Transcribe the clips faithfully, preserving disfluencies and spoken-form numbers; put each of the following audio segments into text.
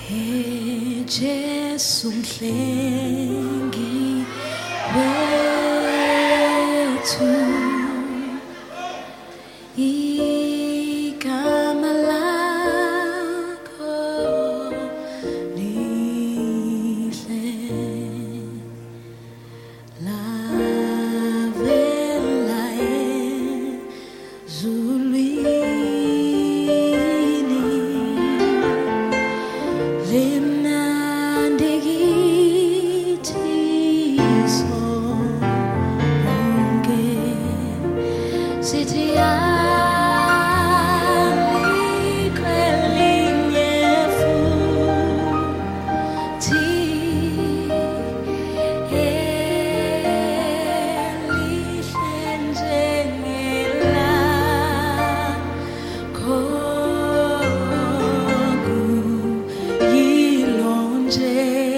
Hey, Jesu mhlengi wethu, igama lakho lihle, lavela ezulwini, limnandi kithi sonke, sithi alikho elinye futhi elihle njengelakho, kuyilo nje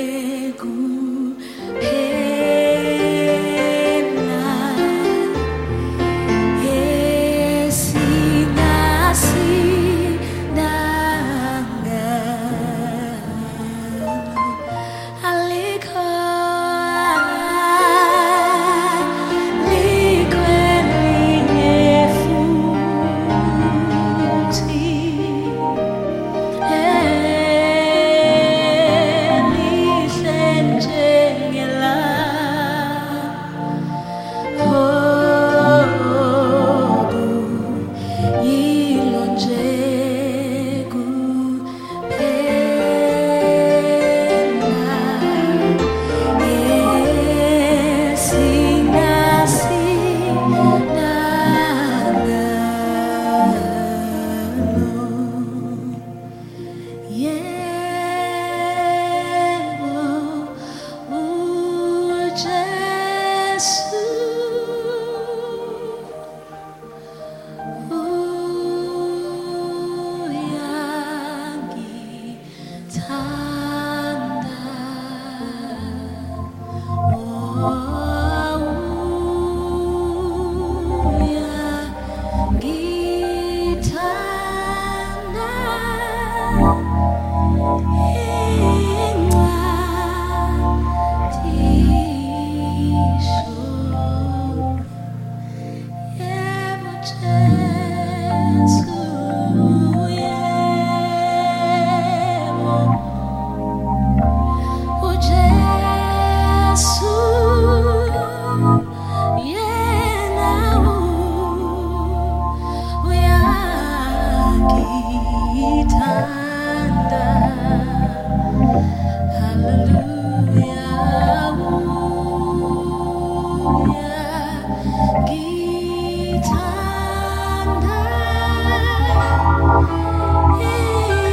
kuphela esingasindanga. Alikho, alikho elinye futhi elihle njengelakho, kuyilo nje kuphela esingasindanga. Yebo, uJesu uyangithanda, oh, uyangithanda. Gitanda,